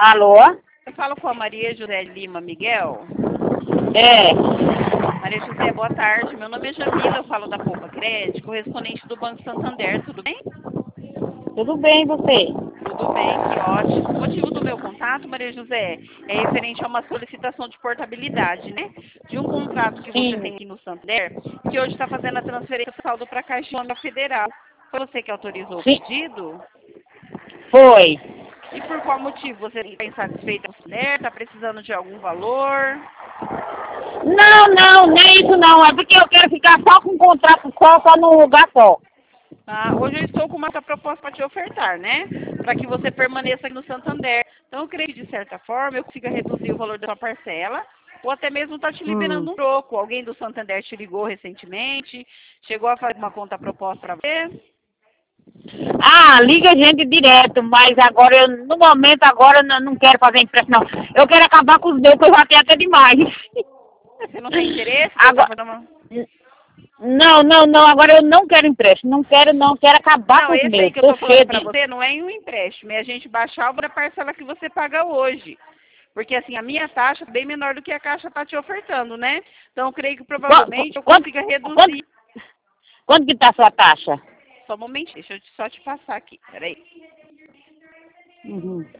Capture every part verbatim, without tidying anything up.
Alô? Eu falo com a Maria José Lima Miguel. É. Maria José, boa tarde. Meu nome é Jamila, eu falo da Poupa Crédito, correspondente do Banco Santander, tudo bem? Tudo bem, você? Tudo bem, que ótimo. O motivo do meu contato, Maria José, é referente a uma solicitação de portabilidade, né? De um contrato que você Sim. tem aqui no Santander, que hoje está fazendo a transferência do saldo para a Caixa Econômica Federal. Foi você que autorizou o Sim. pedido? Foi. E por qual motivo? Você está insatisfeita com o Santander? Está precisando de algum valor? Não, não, não é isso não. É porque eu quero ficar só com um contrato só, só num lugar só. Ah, hoje eu estou com uma proposta para te ofertar, né? Para que você permaneça aqui no Santander. Então, eu creio que, de certa forma, eu consiga reduzir o valor da sua parcela, ou até mesmo estar te Hum. liberando um troco. Alguém do Santander te ligou recentemente? Chegou a fazer uma conta proposta para você? Ah, liga a gente direto, mas agora, eu, no momento agora, eu não, não quero fazer empréstimo, não. Eu quero acabar com os meus, que eu já tenho até demais. Você não tem interesse? Agora, Pra uma... não, não, não, agora eu não quero empréstimo, não quero não, quero acabar Não, com os esse aí meus. que eu Tô estou falando cheio para de... você não é em um empréstimo, é a gente baixar a parcela que você paga hoje. Porque, assim, a minha taxa é bem menor do que a Caixa está te ofertando, né? Então, eu creio que provavelmente eu Quanto, consiga quanto, reduzir. quanto que tá a sua taxa? Só um momentinho, deixa eu te- só te passar aqui, peraí. Uhum.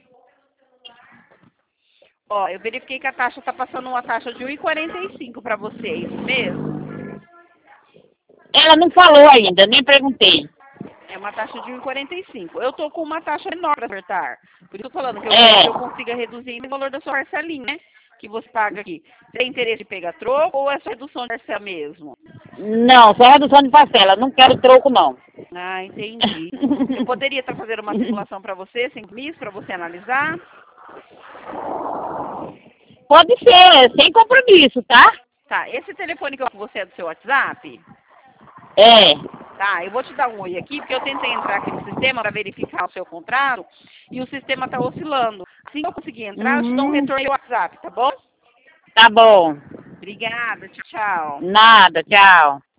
Ó, eu verifiquei que a taxa está passando uma taxa de um e quarenta e cinco para você, é isso mesmo? Ela não falou ainda, nem perguntei. É uma taxa de um e quarenta e cinco. Eu estou com uma taxa menor para acertar. Por isso eu tô falando que eu creio É, que eu consiga reduzir o valor da sua parcelinha, né? Que você paga aqui. Você tem interesse de pegar troco ou é só redução de parcela mesmo? não, só redução de parcela, não quero troco não. Ah, entendi. Eu poderia estar fazendo uma simulação para você, sem compromisso, para você analisar? Pode ser, sem compromisso, tá? Tá, esse telefone que eu com você é do seu WhatsApp? É. Tá, eu vou te dar um oi aqui, porque eu tentei entrar aqui no sistema para verificar o seu contrato e o sistema está oscilando. Assim que eu conseguir entrar, eu te dou um Uhum. retorno no WhatsApp, tá bom? Tá bom. Obrigada, tchau. Nada, tchau.